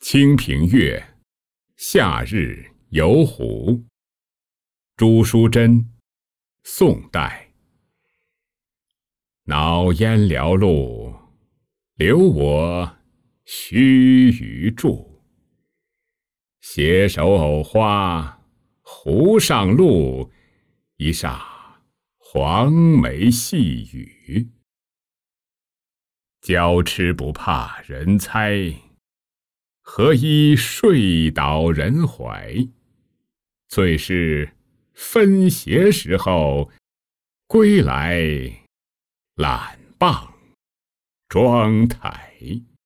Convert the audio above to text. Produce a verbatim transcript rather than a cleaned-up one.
清平乐，夏日游湖。朱淑珍，宋代。脑烟缭露，留我须臾住。携手藕花，湖上路，一霎黄梅细雨。娇痴不怕人猜，何以睡倒人怀？最是分斜时候，归来懒傍妆台。